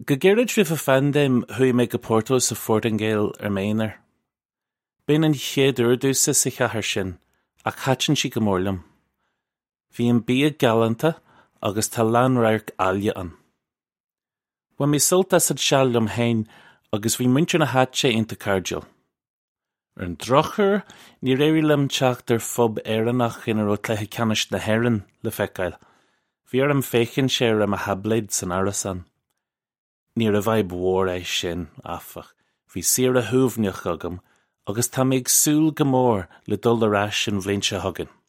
Go geirid rih a fandéim hui mé go Porto sa Fordingale Méinar. Bíonn an chéad úrdúsa sa chathair sin, ach chaiteann si go mórlam. Bhí an bia galanta agus tá leanrairc aille an. Wa mí sultas ad sealam hain agus bhí muintir na háte inta cardjal. An drochar ní réirilem teachtar fob éireannach in ró cléthe canis na héireann le feiceáil. Bhí am fécinn sé am a hablaid san arasan. Ní a bhaid mhór é sin áfach. Bhí siar a thuamhneach agam agus tá méid súil go mór le dul arás an bhliain se thugann.